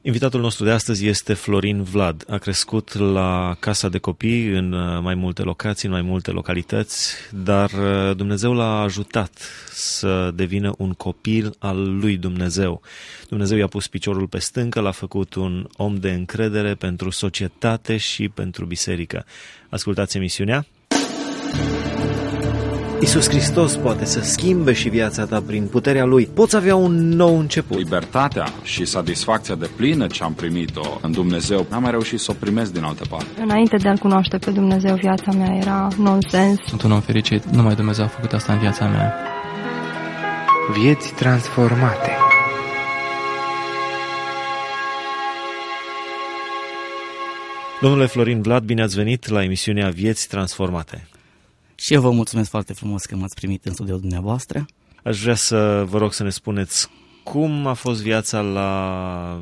Invitatul nostru de astăzi este Florin Vlad. A crescut la Casa de Copii în mai multe locații, în mai multe localități, dar Dumnezeu l-a ajutat să devină un copil al lui Dumnezeu. Dumnezeu i-a pus piciorul pe stâncă, l-a făcut un om de încredere pentru societate și pentru biserică. Ascultați emisiunea. Iisus Hristos poate să schimbe și viața ta prin puterea Lui. Poți avea un nou început. Libertatea și satisfacția deplină ce am primit-o în Dumnezeu, n-am mai reușit să o primesc din altă parte. Înainte de a-L cunoaște pe Dumnezeu, viața mea era nonsens. Sunt un om fericit, numai Dumnezeu a făcut asta în viața mea. Vieți transformate. Domnule Florin Vlad, bine ați venit la emisiunea Vieți transformate. Și eu vă mulțumesc foarte frumos că m-ați primit în studioul dumneavoastră. Aș vrea să vă rog să ne spuneți cum a fost viața la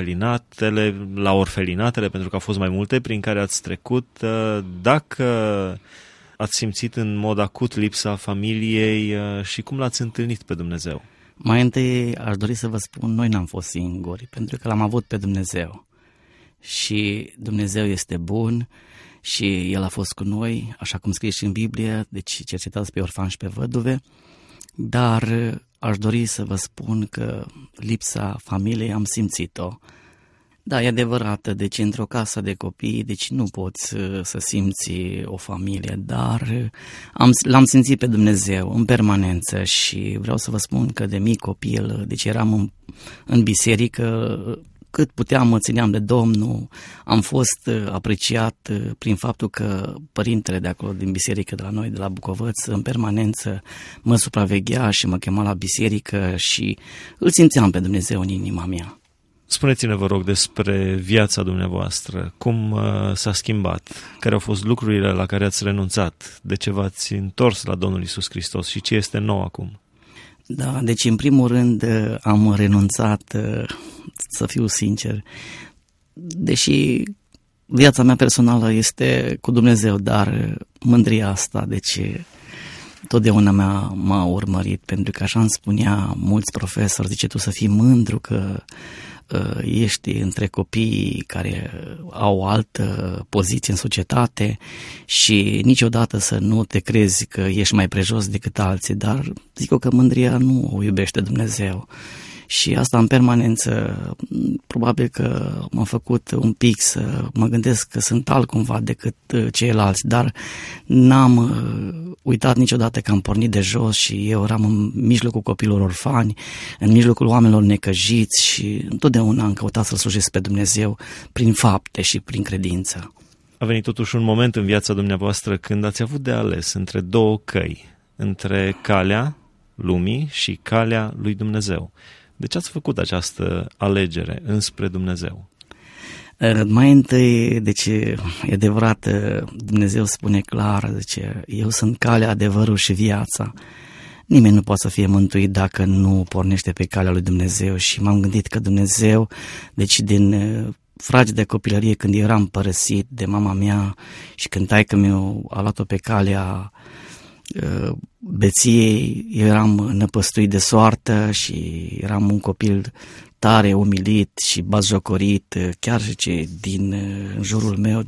orfelinatele, pentru că au fost mai multe prin care ați trecut, dacă ați simțit în mod acut lipsa familiei și cum l-ați întâlnit pe Dumnezeu. Mai întâi aș dori să vă spun, noi n-am fost singuri, pentru că l-am avut pe Dumnezeu. Și Dumnezeu este bun și El a fost cu noi, așa cum scrie și în Biblie, deci cercetați pe orfani și pe văduve, dar aș dori să vă spun că lipsa familiei am simțit-o. Da, e adevărat, deci într-o casă de copii, deci nu poți să simți o familie, dar l-am simțit pe Dumnezeu în permanență și vreau să vă spun că de mic copil, deci eram în biserică, cât puteam mă țineam de Domnul, am fost apreciat prin faptul că părintele de acolo din biserică de la noi, de la Bucovăț, în permanență mă supraveghea și mă chema la biserică și îl simțeam pe Dumnezeu în inima mea. Spuneți-ne, vă rog, despre viața dumneavoastră, cum s-a schimbat, care au fost lucrurile la care ați renunțat, de ce v-ați întors la Domnul Iisus Hristos și ce este nou acum? Da, deci în primul rând am renunțat, să fiu sincer, deși viața mea personală este cu Dumnezeu, dar mândria asta, deci totdeauna m-a urmărit, pentru că așa îmi spunea mulți profesori, zice, tu să fii mândru că ești între copiii care au o altă poziție în societate și niciodată să nu te crezi că ești mai prejos decât alții, dar zic eu că mândria nu o iubește Dumnezeu. Și asta în permanență, probabil că m-a făcut un pic să mă gândesc că sunt altcumva decât ceilalți, dar n-am uitat niciodată că am pornit de jos și eu eram în mijlocul copilor orfani, în mijlocul oamenilor necăjiți și întotdeauna am căutat să-L slujesc pe Dumnezeu prin fapte și prin credință. A venit totuși un moment în viața dumneavoastră când ați avut de ales între două căi, între calea lumii și calea lui Dumnezeu. De ce ați făcut această alegere înspre Dumnezeu? Mai întâi, deci e adevărat, Dumnezeu spune clar, deci eu sunt calea, adevărul și viața. Nimeni nu poate să fie mântuit dacă nu pornește pe calea lui Dumnezeu și m-am gândit că Dumnezeu, deci din fragedă copilărie, când eram părăsit de mama mea și când taică-miu a luat-o pe calea beției, eram năpăstuit de soartă și eram un copil tare umilit și batjocorit, chiar și din jurul meu,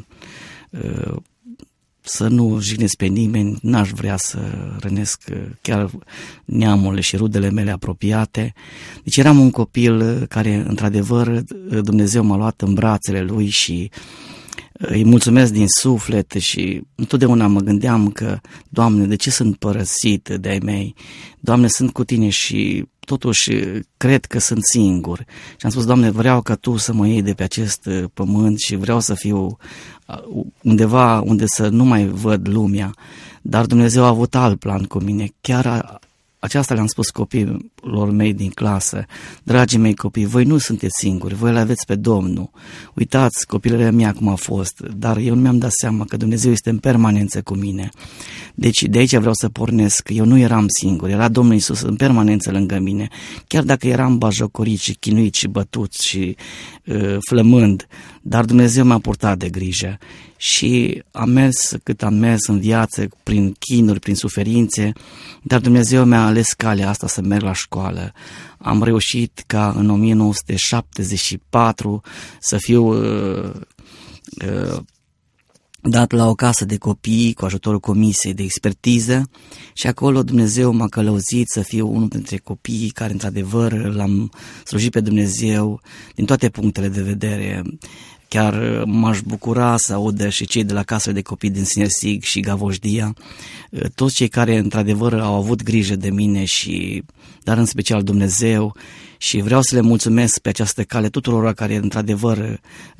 să nu jignesc pe nimeni, n-aș vrea să rănesc chiar neamurile și rudele mele apropiate. Deci eram un copil care, într-adevăr, Dumnezeu m-a luat în brațele Lui și îi mulțumesc din suflet și întotdeauna mă gândeam că, Doamne, de ce sunt părăsit de ai mei? Doamne, sunt cu Tine și totuși cred că sunt singur. Și am spus, Doamne, vreau ca Tu să mă iei de pe acest pământ și vreau să fiu undeva unde să nu mai văd lumea. Dar Dumnezeu a avut alt plan cu mine. Chiar aceasta le-am spus copiilor mei din clasă. Dragii mei copii, voi nu sunteți singuri, voi le aveți pe Domnul. Uitați copilăria mea cum a fost, dar eu nu mi-am dat seama că Dumnezeu este în permanență cu mine. Deci de aici vreau să pornesc, eu nu eram singur, era Domnul Iisus în permanență lângă mine. Chiar dacă eram batjocorit și chinuit și bătut și flămând, dar Dumnezeu m-a purtat de grijă. și am mers cât am mers în viață, prin chinuri, prin suferințe, dar Dumnezeu mi-a ales calea asta să merg la școală. Am reușit ca în 1974 să fiu dat la o casă de copii cu ajutorul comisiei de expertiză și acolo Dumnezeu m-a călăuzit să fiu unul dintre copiii care într-adevăr l-am slujit pe Dumnezeu din toate punctele de vedere. Chiar m-aș bucura să audă și cei de la casele de copii din Sinersig și Gavojdia, toți cei care într-adevăr au avut grijă de mine dar în special Dumnezeu, și vreau să le mulțumesc pe această cale tuturor care într-adevăr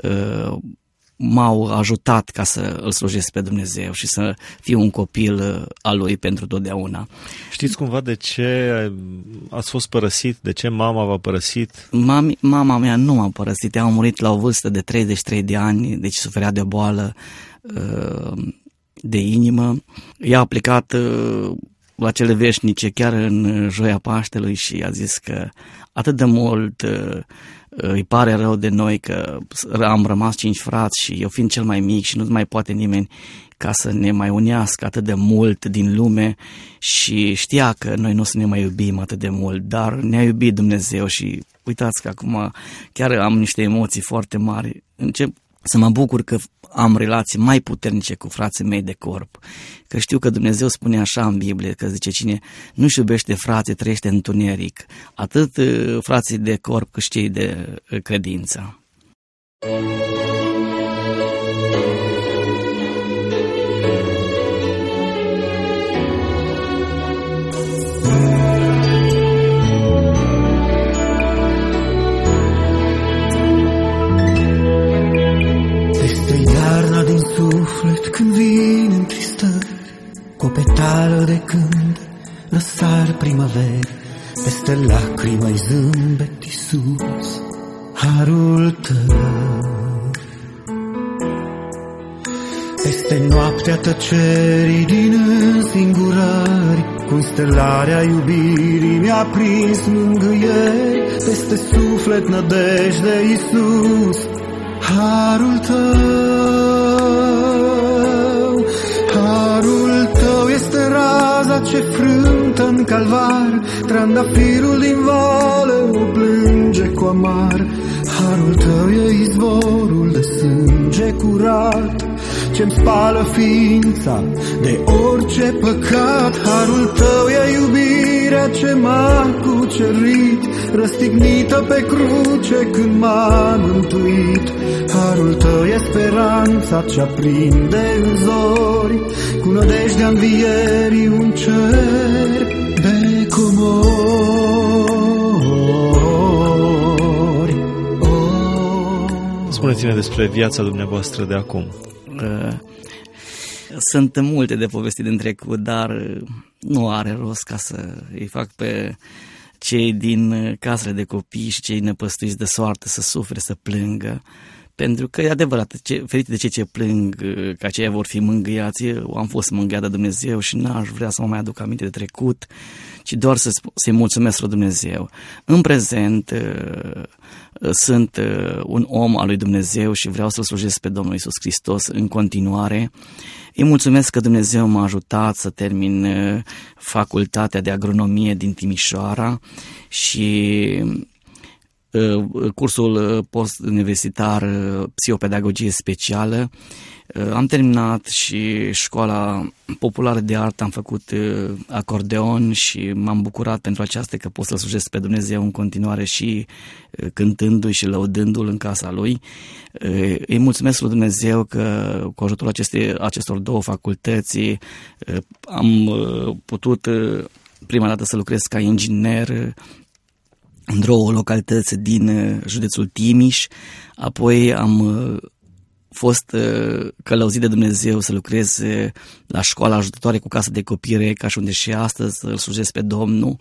m-au ajutat ca să îl slujesc pe Dumnezeu și să fiu un copil al lui pentru totdeauna. Știți cumva de ce ați fost părăsit? De ce mama v-a părăsit? Mama mea nu m-a părăsit. Ea a murit la o vârstă de 33 de ani, deci suferea de o boală de inimă. Ea a plecat la cele veșnice chiar în Joia Paștelui și a zis că atât de mult îi pare rău de noi că am rămas 5 frați și eu fiind cel mai mic și nu mai poate nimeni ca să ne mai unească atât de mult din lume, și știa că noi nu o să ne mai iubim atât de mult, dar ne-a iubit Dumnezeu și uitați că acum chiar am niște emoții foarte mari. Încep să mă bucur că am relații mai puternice cu frații mei de corp, că știu că Dumnezeu spune așa în Biblie, că zice cine nu-și iubește frații trăiește în întuneric, atât frații de corp cât și cei de credință. Iarna din suflet când vin în tristări, cu o petală de când răsar primăveri, peste lacrimi-ai zâmbet, Iisus, harul tău. Peste noaptea tăcerii din însingurări, cu stelarea iubirii mi-a prins mângâieri, peste suflet nădejde, Iisus, harul tău este raza ce frântă în calvar, trandafirul din vale o plânge cu amar. Harul tău e izvorul de sânge curat, ce-mi spală ființa de orice păcat. Harul tău e iubirea ce m-a cucerit, răstignită pe cruce când m-a mântuit. Harul tău e speranța ce aprinde în zori, cu nădejdea învierii un cer de comori. Spuneți-ne despre viața dumneavoastră de acum. Sunt multe de povestit din trecut, dar nu are rost ca să îi fac pe cei din casele de copii și cei năpăstuiți de soartă să sufere, să plângă. Pentru că e adevărat, ferite de cei ce plâng, că aceia vor fi mângâiați. Eu am fost mângâiat de Dumnezeu și n-aș vrea să mă mai aduc aminte de trecut, ci doar să-i mulțumesc lui Dumnezeu. În prezent sunt un om al lui Dumnezeu și vreau să-L slujesc pe Domnul Iisus Hristos în continuare. Îi mulțumesc că Dumnezeu m-a ajutat să termin facultatea de agronomie din Timișoara și cursul post-universitar psihopedagogie specială. Am terminat și școala populară de artă, am făcut acordeon și m-am bucurat pentru aceasta că pot să-L slujesc pe Dumnezeu în continuare și cântându-i și lăudându-L în casa Lui. Îi mulțumesc lui Dumnezeu că cu ajutorul acestor două facultăți am putut prima dată să lucrez ca inginer în două localități din județul Timiș, apoi am fost călăuzit de Dumnezeu să lucrez la școala ajutătoare cu casă de copii, ca și unde și astăzi îl slujesc pe Domnul,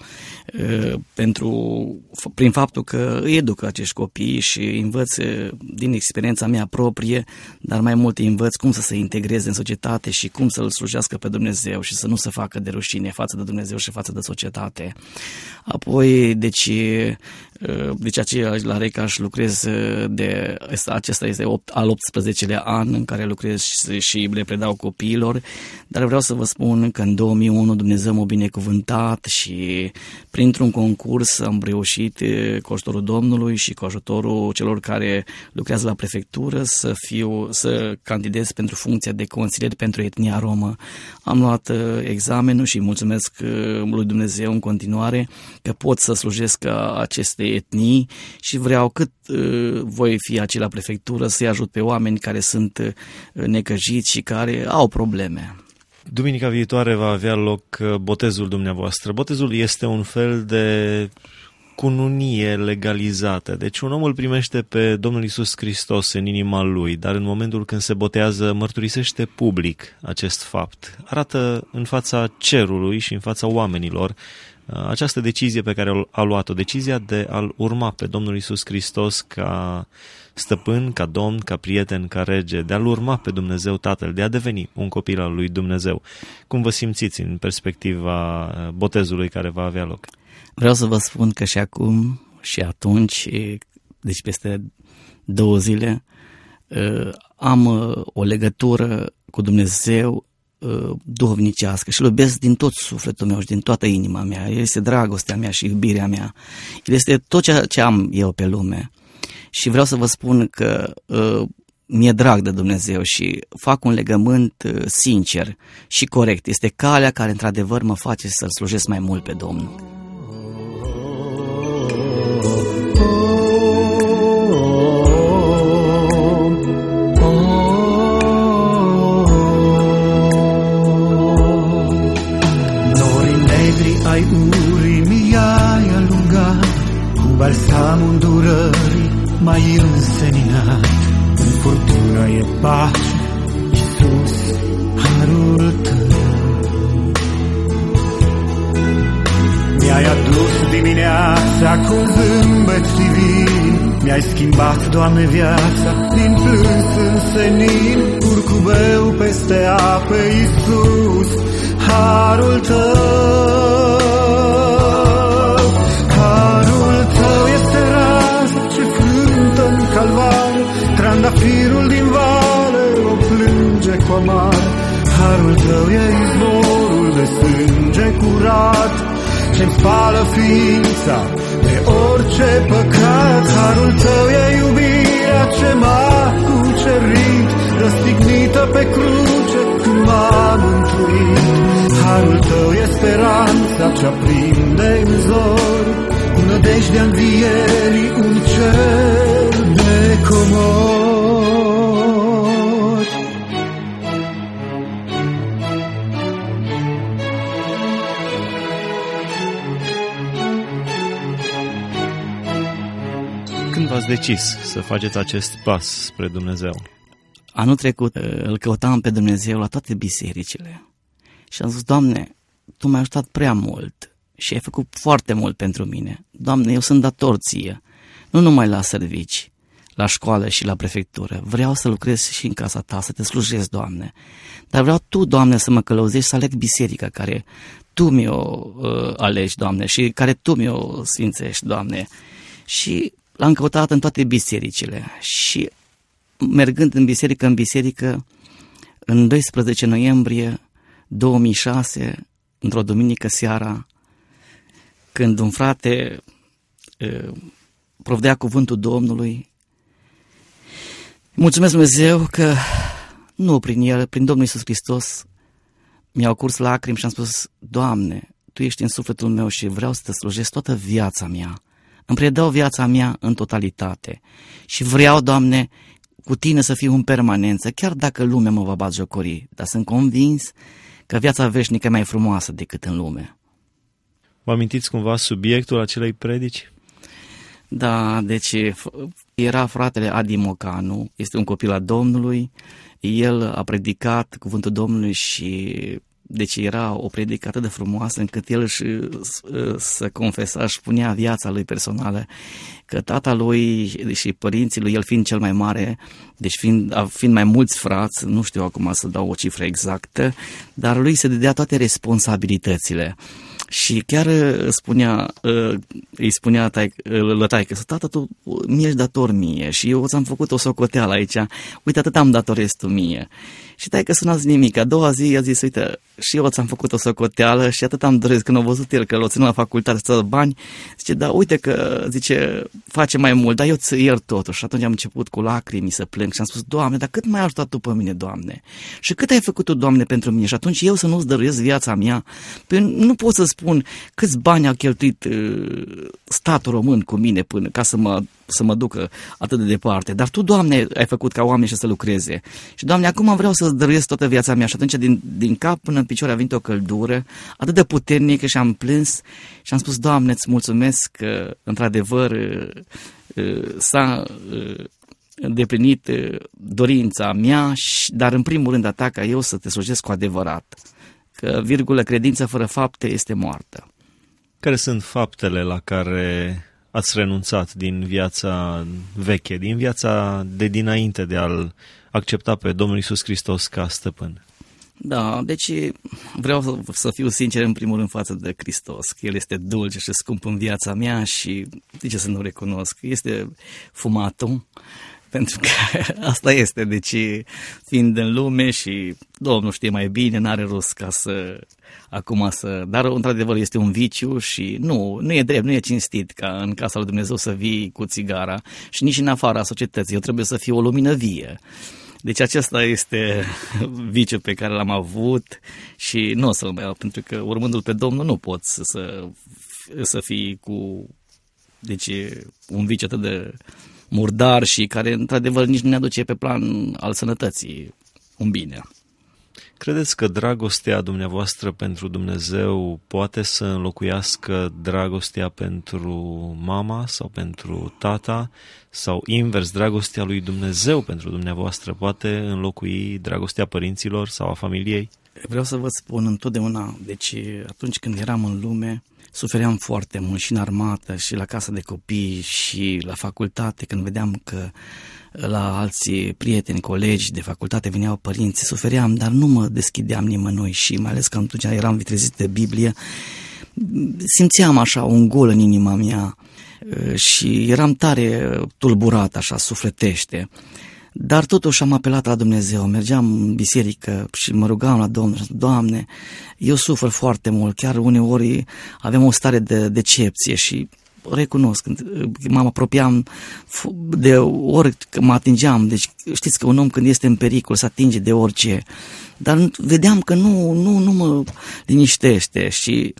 prin faptul că îi educ acești copii și învăț din experiența mea proprie, dar mai mult îi învăț cum să se integreze în societate și cum să îl slujească pe Dumnezeu și să nu se facă de rușine față de Dumnezeu și față de societate. Apoi, deci, Deci aceea la Recaș lucrez acesta este al 18-lea an în care lucrez și le predau copiilor, dar vreau să vă spun că în 2001 Dumnezeu m-a binecuvântat și printr-un concurs am reușit cu ajutorul Domnului și cu ajutorul celor care lucrează la prefectură să candidez pentru funcția de consilier pentru etnia romă. Am luat examenul și mulțumesc lui Dumnezeu în continuare că pot să slujesc aceste etnii și vreau cât voi fi aici la prefectură să-i ajut pe oameni care sunt necăjiți și care au probleme. Duminica viitoare va avea loc botezul dumneavoastră. Botezul este un fel de cununie legalizată. Deci un om îl primește pe Domnul Iisus Hristos în inima lui, dar în momentul când se botează mărturisește public acest fapt. Arată în fața cerului și în fața oamenilor această decizie pe care a luat-o, decizia de a-L urma pe Domnul Iisus Hristos ca stăpân, ca domn, ca prieten, ca rege, de a-L urma pe Dumnezeu Tatăl, de a deveni un copil al lui Dumnezeu. Cum vă simțiți în perspectiva botezului care va avea loc? Vreau să vă spun că și acum și atunci, deci peste 2 zile, am o legătură cu Dumnezeu duhovnicească și îl iubesc din tot sufletul meu și din toată inima mea. El este dragostea mea și iubirea mea. El este tot ceea ce am eu pe lume. Și vreau să vă spun că mi-e drag de Dumnezeu și fac un legământ sincer și corect. Este calea care într-adevăr mă face să-L slujesc mai mult pe Domnul. Ai urii mi-ai alungat, cu balsamul îndurării m-ai înseninat. În furtună e pace, Iisus, harul Tău. Mi-ai adus dimineața cu un zâmbet divin, mi-ai schimbat, Doamne, viața din plâns în senin. Curcubeu peste ape, Iisus, harul Tău. Harul Tău este raza ce cântă în calvar, trandafirul din vale o plânge cu amar. Harul Tău e izvorul de sânge curat, ce-mi spală ființa de orice păcat. Harul Tău e iubirea ce m-a cucerit, răstignită pe cruce când m-a mântuit. Harul Tău e speranța ce aprinde în zor, cu nădejdea învierii un cer de comori. Când v-ați decis să faceți acest pas spre Dumnezeu? Anul trecut îl căutam pe Dumnezeu la toate bisericile și am zis: Doamne, Tu m-ai ajutat prea mult și ai făcut foarte mult pentru mine. Doamne, eu sunt dator Ție, nu numai la servici, la școală și la prefectură. Vreau să lucrez și în casa Ta, să Te slujesc, Doamne. Dar vreau Tu, Doamne, să mă călăuzești, să aleg biserica care Tu mi-o alegi, Doamne, și care Tu mi-o sfințești, Doamne. Și l-am căutat în toate bisericile și mergând în biserică, în 12 noiembrie 2006, într-o duminică seara, când un frate provedea cuvântul Domnului, mulțumesc Dumnezeu că nu prin el, prin Domnul Iisus Hristos, mi-au curs lacrimi și am spus: Doamne, Tu ești în sufletul meu și vreau să Te slujesc toată viața mea. Îmi predau viața mea în totalitate și vreau, Doamne, cu Tine să fiu în permanență, chiar dacă lumea mă va batjocori, dar sunt convins că viața veșnică e mai frumoasă decât în lume. Vă amintiți cumva subiectul acelei predici? Da, deci era fratele Adi Mocanu, este un copil al Domnului, el a predicat cuvântul Domnului și deci era o predică atât de frumoasă încât el să confesa, își punea viața lui personală, că tata lui și părinții lui, el fiind cel mai mare, deci fiind mai mulți frați, nu știu acum să dau o cifră exactă, dar lui se dădea toate responsabilitățile. Și chiar îi spunea taică, tată, tu mi-ești dator mie și eu ți-am făcut o socoteală aici, uite, atât am datorezi tu mie. Și taică s-a nimic, a doua zi a zis, uite, și eu ți-am făcut o socoteală și atât am doresc, când a văzut el că l-o ținut la facultate să dă bani, zice, da, uite că, zice, face mai mult, dar eu ți iert totuși. Și atunci am început cu lacrimi să plâng și am spus, Doamne, dar cât mai ai ajutat tu pe mine, Doamne? Și cât ai făcut tu, Doamne, pentru mine? Și atunci eu să nu-ți dăruiesc viața mea? Păi nu pot să spun câți bani a cheltuit statul român cu mine până ca să mă ducă atât de departe. Dar tu, Doamne, ai făcut ca oameni și să lucreze. Și, Doamne, acum vreau să-ți dăruiesc toată viața mea. Și atunci din cap până în picioare a venit o căldură atât de puternică și am plâns și am spus, Doamne, îți mulțumesc că, într-adevăr, s-a îndeplinit dorința mea, dar în primul rând a ta ca eu să te slujesc cu adevărat. Că, credința fără fapte este moartă. Care sunt faptele la care ați renunțat din viața veche, din viața de dinainte de a-L accepta pe Domnul Iisus Hristos ca stăpân? Da, deci vreau să fiu sincer în primul rând față de Hristos, că El este dulce și scump în viața mea și de ce să nu recunosc? Este fumatul, pentru că asta este, deci fiind în lume și Domnul știe mai bine, n-are rost ca dar într-adevăr este un viciu și nu e drept, nu e cinstit ca în casa lui Dumnezeu să vii cu țigara și nici în afara societății, eu trebuie să fiu o lumină vie. Deci acesta este viciul pe care l-am avut și nu o să-l mai iau, pentru că urmându-L pe Domnul nu poți să fii cu un viciu atât de murdar și care într-adevăr nici nu ne aduce pe plan al sănătății un bine. Credeți că dragostea dumneavoastră pentru Dumnezeu poate să înlocuiască dragostea pentru mama sau pentru tata sau invers, dragostea lui Dumnezeu pentru dumneavoastră poate înlocui dragostea părinților sau a familiei? Vreau să vă spun întotdeauna, deci atunci când eram în lume, sufeream foarte mult și în armată și la casa de copii și la facultate, când vedeam că la alții prieteni, colegi de facultate veneau părinți, sufeream, dar nu mă deschideam nimănui și mai ales că atunci eram vitrezit de Biblie, simțeam așa un gol în inima mea și eram tare tulburat așa sufletește. Dar totuși am apelat la Dumnezeu, mergeam în biserică și mă rugam la Domnul și Doamne, eu sufăr foarte mult, chiar uneori aveam o stare de decepție și recunosc, când mă apropiam de ori că mă atingeam, deci știți că un om când este în pericol se atinge de orice, dar vedeam că nu mă liniștește și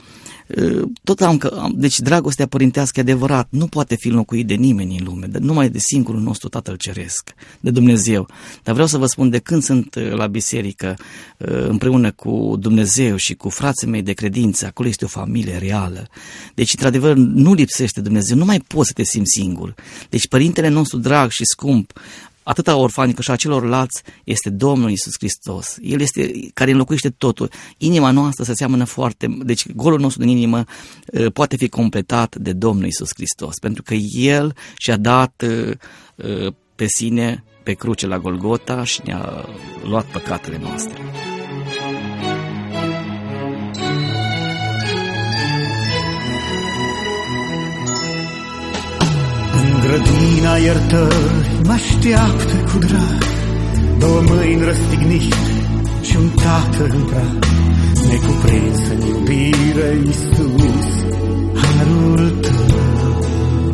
deci dragostea părintească adevărat nu poate fi înlocuit de nimeni în lume, numai de singurul nostru Tatăl Ceresc, de Dumnezeu. Dar vreau să vă spun, de când sunt la biserică împreună cu Dumnezeu și cu frații mei de credință, acolo este o familie reală. Deci, într-adevăr, nu lipsește Dumnezeu, nu mai poți să te simți singur. Deci, Părintele nostru drag și scump, atât a orfanilor cât și a celorlalți, este Domnul Iisus Hristos. El este care înlocuiește totul. Inima noastră se seamănă deci golul nostru din inimă poate fi completat de Domnul Iisus Hristos, pentru că El și-a dat pe sine pe cruce la Golgota și ne-a luat păcatele noastre. Grădina iertării mă așteaptă cu drag, două mâini răstignite și un tată în prag, necuprins în iubire, Iisus, harul Tău.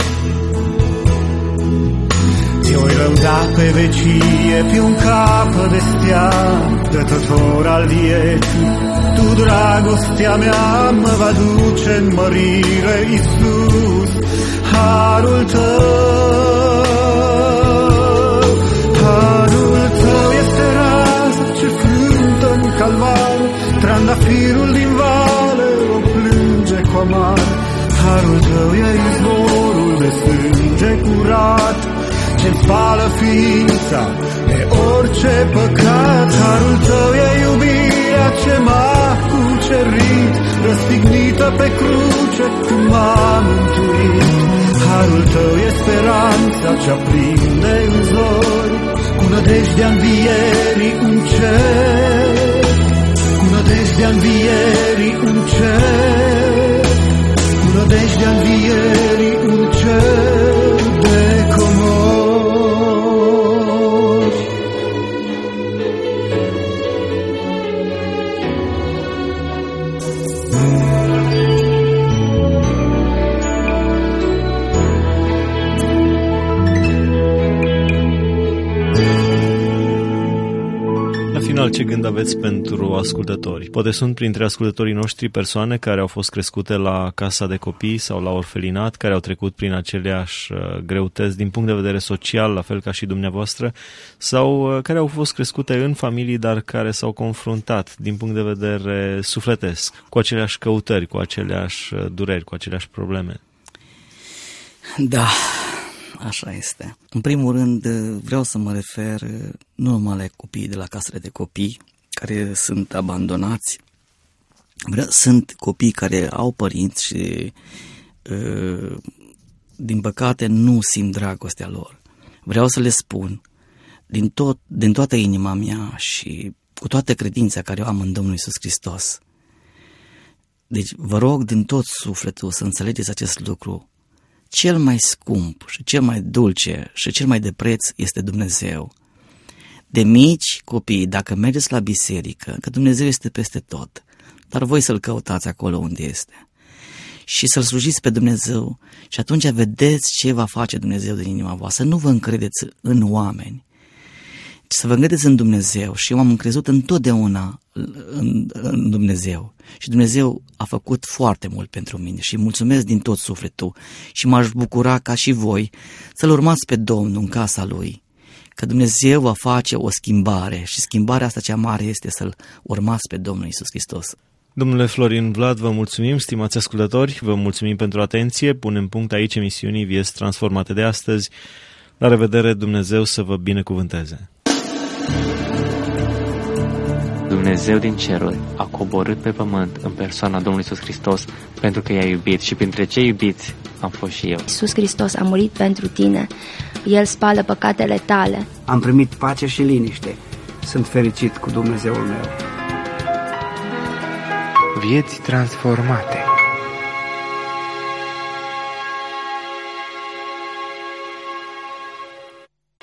Ți-o-i răuda pe vecie, pe un capăt de stea, dătător al vieții, Tu, dragostea mea, mă va duce în mărire, Iisus, harul Tău. Harul Tău este raza ce frântă în calvar, trandafirul din vale o plânge cu amar. Harul Tău e izvorul de sânge curat, ce-mi spală ființa de orice păcat. Harul Tău e iubirea ce m-a cucerit, răstignită pe cruce când m-a mântuit. Harul Tău e speranța ce aprinde în zori, cu nădejdea învierii în cer, cu nădejdea învierii în cer. lumea învierii un cer de comori. Ce gând aveți pentru ascultători? Poate sunt printre ascultătorii noștri persoane care au fost crescute la casa de copii sau la orfelinat, care au trecut prin aceleași greutăți din punct de vedere social, la fel ca și dumneavoastră, sau care au fost crescute în familii, dar care s-au confruntat din punct de vedere sufletesc cu aceleași căutări, cu aceleași dureri, cu aceleași probleme. Da, așa este. În primul rând, vreau să mă refer nu numai la copiii de la casele de copii, care sunt abandonați. Sunt copii care au părinți și, din păcate, nu simt dragostea lor. Vreau să le spun, din toată inima mea și cu toată credința care o am în Domnul Iisus Hristos. Deci, vă rog din tot sufletul să înțelegeți acest lucru. Cel mai scump și cel mai dulce și cel mai de preț este Dumnezeu. De mici copii, dacă mergeți la biserică, că Dumnezeu este peste tot, dar voi să-L căutați acolo unde este și să-L slujiți pe Dumnezeu și atunci vedeți ce va face Dumnezeu din inima voastră. Nu vă încredeți în oameni, ci să vă încredeți în Dumnezeu. Și eu am încrezut întotdeauna în Dumnezeu și Dumnezeu a făcut foarte mult pentru mine și mulțumesc din tot sufletul și m-aș bucura ca și voi să-L urmați pe Domnul în casa Lui, că Dumnezeu va face o schimbare și schimbarea asta cea mare este să-L urmați pe Domnul Iisus Hristos. Domnule Florin Vlad, vă mulțumim, stimați ascultători, vă mulțumim pentru atenție, punem punct aici emisiunii Vieți Transformate de astăzi. La revedere, Dumnezeu să vă binecuvânteze! Dumnezeu din ceruri a coborât pe pământ în persoana Domnului Iisus Hristos pentru că i-a iubit și printre cei iubiți am fost și eu. Iisus Hristos a murit pentru tine, El spală păcatele tale. Am primit pace și liniște, sunt fericit cu Dumnezeul meu. Vieți transformate.